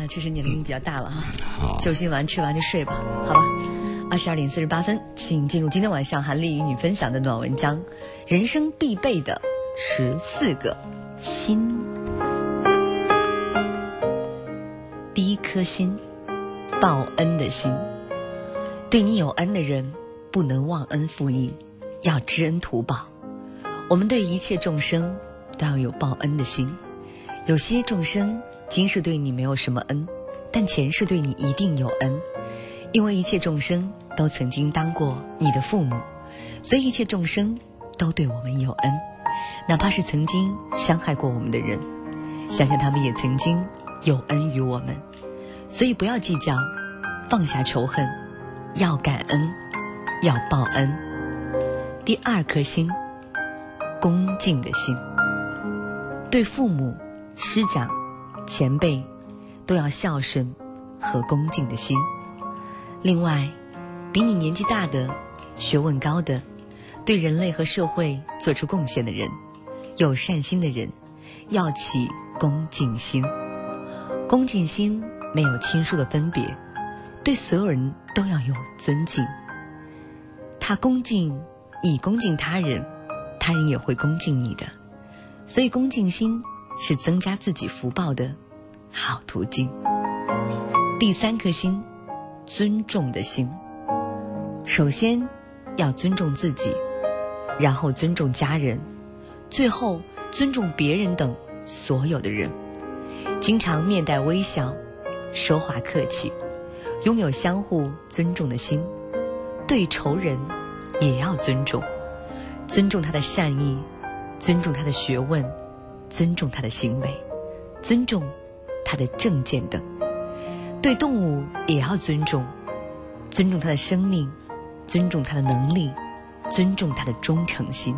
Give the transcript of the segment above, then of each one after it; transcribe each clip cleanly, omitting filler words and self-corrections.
确实年龄比较大了哈，救心丸吃完就睡吧，好吧。22点48分，请进入今天晚上韩丽与你分享的暖文章，人生必备的14个心。第一颗心，报恩的心。对你有恩的人，不能忘恩负义，要知恩图报。我们对一切众生都要有报恩的心。有些众生今世对你没有什么恩，但前世对你一定有恩，因为一切众生都曾经当过你的父母，所以一切众生都对我们有恩，哪怕是曾经伤害过我们的人，想想他们也曾经有恩于我们，所以不要计较，放下仇恨，要感恩，要报恩。第二颗心，恭敬的心。对父母、师长、前辈都要孝顺和恭敬的心。另外，比你年纪大的、学问高的、对人类和社会做出贡献的人、有善心的人，要起恭敬心。恭敬心没有亲疏的分别，对所有人都要有尊敬。你恭敬他人，他人也会恭敬你的。所以恭敬心是增加自己福报的好途径。第三颗心，尊重的心。首先要尊重自己，然后尊重家人，最后尊重别人等所有的人。经常面带微笑，说话客气，拥有相互尊重的心。对仇人也要尊重，尊重他的善意，尊重他的学问，尊重他的行为，尊重他的政见等。对动物也要尊重，尊重他的生命，尊重他的能力，尊重他的忠诚心。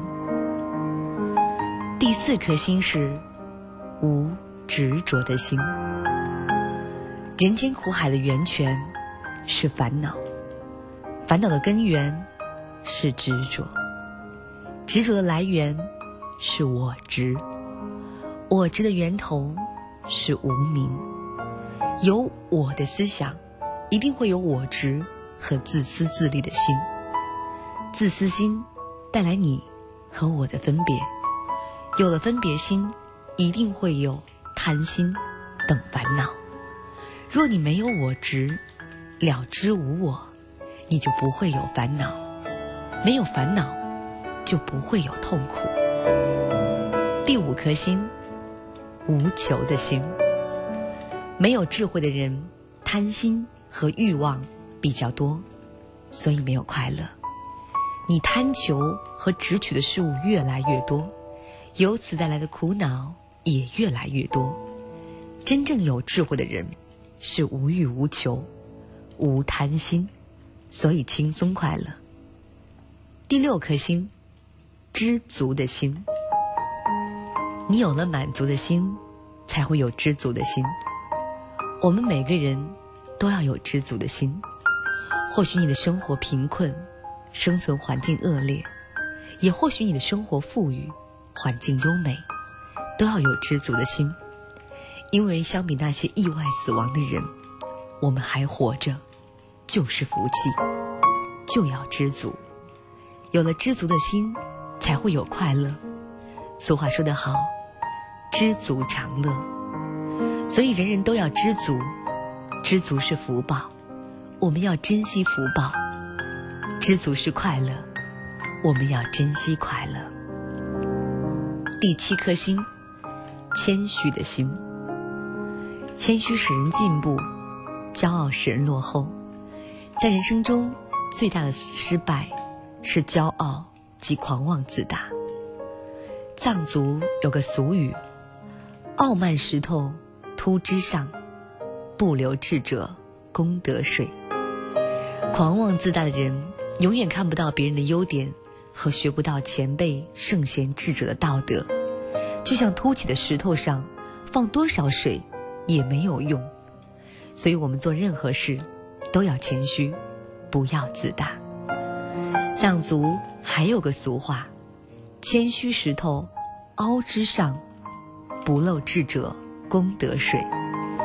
第四颗心是无执着的心。人间苦海的源泉是烦恼，烦恼的根源是执着，执着的来源是我执，我执的源头是无明。有我的思想，一定会有我执和自私自利的心。自私心带来你和我的分别，有了分别心，一定会有贪心等烦恼。若你没有我执，了知无我，你就不会有烦恼，没有烦恼就不会有痛苦。第五颗心，无求的心。没有智慧的人，贪心和欲望比较多，所以没有快乐。你贪求和执取的事物越来越多，由此带来的苦恼也越来越多。真正有智慧的人是无欲无求，无贪心，所以轻松快乐。第六颗心，知足的心。你有了满足的心，才会有知足的心。我们每个人都要有知足的心。或许你的生活贫困，生存环境恶劣，也或许你的生活富裕，环境优美，都要有知足的心。因为相比那些意外死亡的人，我们还活着就是福气，就要知足。有了知足的心，才会有快乐。俗话说得好，知足常乐。所以人人都要知足，知足是福报，我们要珍惜福报；知足是快乐，我们要珍惜快乐。第七颗心，谦虚的心。谦虚使人进步，骄傲使人落后。在人生中，最大的失败是骄傲及狂妄自大。藏族有个俗语，傲慢石头秃枝上，不留智者功德水。狂妄自大的人永远看不到别人的优点，和学不到前辈圣贤智者的道德。就像凸起的石头上放多少水也没有用。所以我们做任何事都要谦虚，不要自大。藏族还有个俗话，谦虚石头凹之上，不露智者功德水。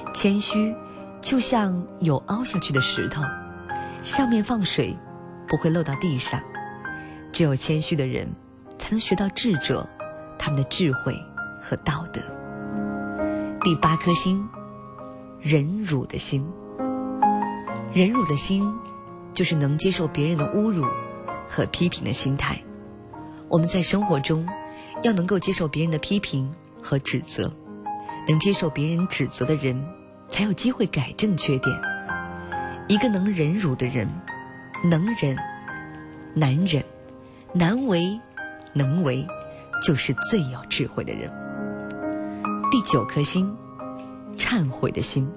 谦虚就像有凹下去的石头，上面放水不会漏到地上。只有谦虚的人才能学到智者他们的智慧和道德。第8颗星，忍辱的心。忍辱的心就是能接受别人的侮辱和批评的心态。我们在生活中要能够接受别人的批评和指责，能接受别人指责的人才有机会改正缺点。一个能忍辱的人，能忍难忍，难为能为，就是最有智慧的人。第9颗星，忏悔的心。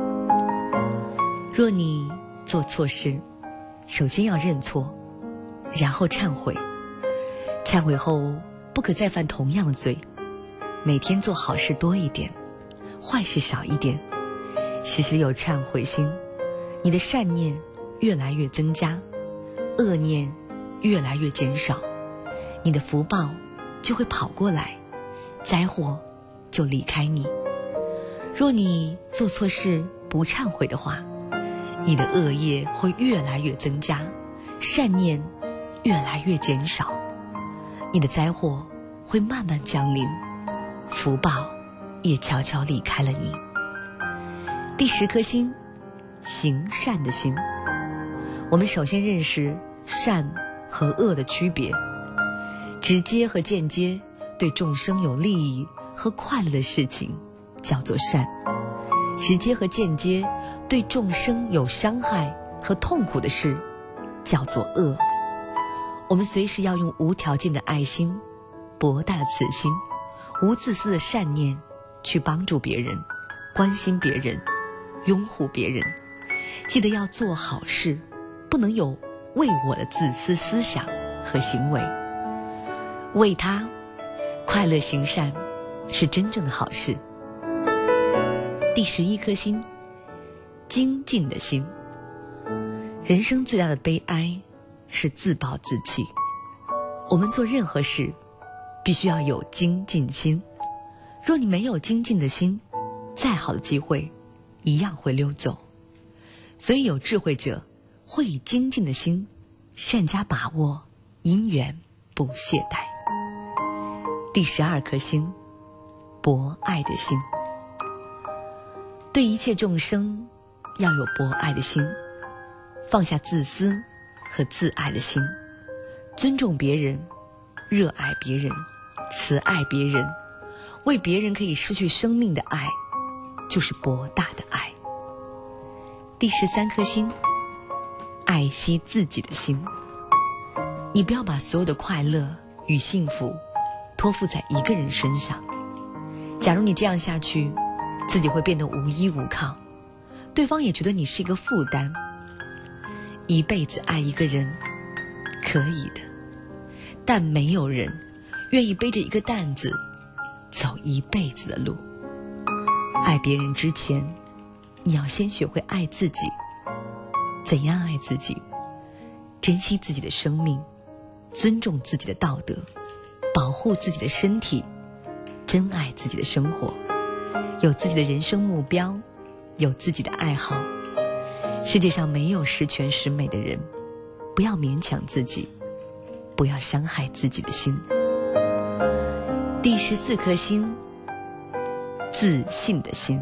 若你做错事，首先要认错，然后忏悔。忏悔后不可再犯同样的罪，每天做好事多一点，坏事少一点。时时有忏悔心，你的善念越来越增加，恶念越来越减少，你的福报就会跑过来，灾祸就离开你。若你做错事不忏悔的话，你的恶业会越来越增加，善念越来越减少，你的灾祸会慢慢降临，福报也悄悄离开了你。第10颗星，行善的心。我们首先认识善和恶的区别。直接和间接对众生有利益和快乐的事情叫做善，直接和间接对众生有伤害和痛苦的事叫做恶。我们随时要用无条件的爱心、博大的慈心、无自私的善念去帮助别人，关心别人，拥护别人。记得要做好事，不能有为我的自私思想和行为。为他快乐行善是真正的好事。第11颗星，精进的心。人生最大的悲哀是自暴自弃。我们做任何事必须要有精进心，若你没有精进的心，再好的机会一样会溜走。所以有智慧者会以精进的心善加把握因缘，不懈怠。第12颗星，博爱的心。对一切众生要有博爱的心，放下自私和自爱的心，尊重别人，热爱别人，慈爱别人，为别人可以失去生命的爱，就是博大的爱。第13颗星，爱惜自己的心。你不要把所有的快乐与幸福托付在一个人身上。假如你这样下去，自己会变得无依无靠，对方也觉得你是一个负担。一辈子爱一个人可以的，但没有人愿意背着一个担子走一辈子的路。爱别人之前，你要先学会爱自己。怎样爱自己？珍惜自己的生命，尊重自己的道德，保护自己的身体，珍爱自己的生活，有自己的人生目标，有自己的爱好。世界上没有十全十美的人，不要勉强自己，不要伤害自己的心。第14颗星，自信的心。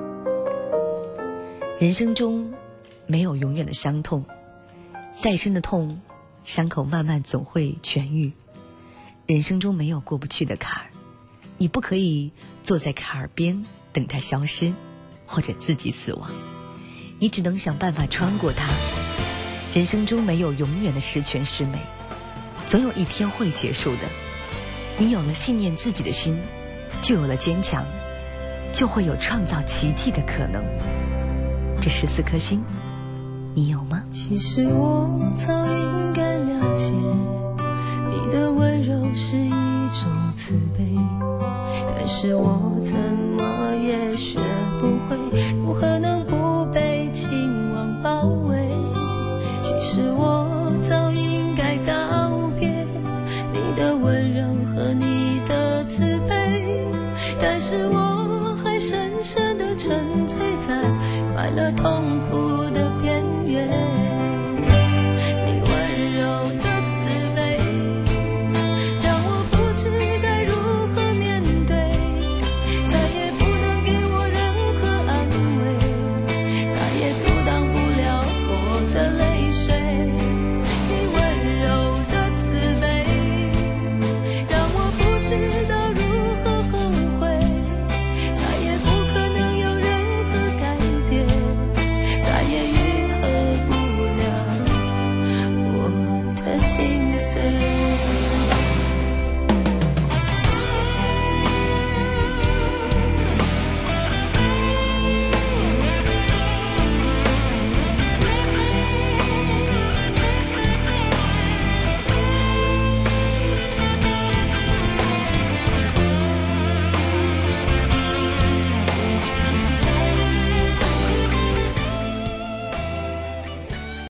人生中没有永远的伤痛，再深的痛，伤口慢慢总会痊愈。人生中没有过不去的坎儿，你不可以坐在坎儿边等它消失，或者自己死亡，你只能想办法穿过它。人生中没有永远的十全十美，总有一天会结束的。你有了信念自己的心，就有了坚强，就会有创造奇迹的可能。这14颗星，你有吗？ 其实我早应该了解，你的温柔是一种慈悲，但是我怎么也学不会如何能不被情网包围。其实我早应该告别你的温柔和你的慈悲，但是我还深深地沉醉在快乐痛苦的边缘。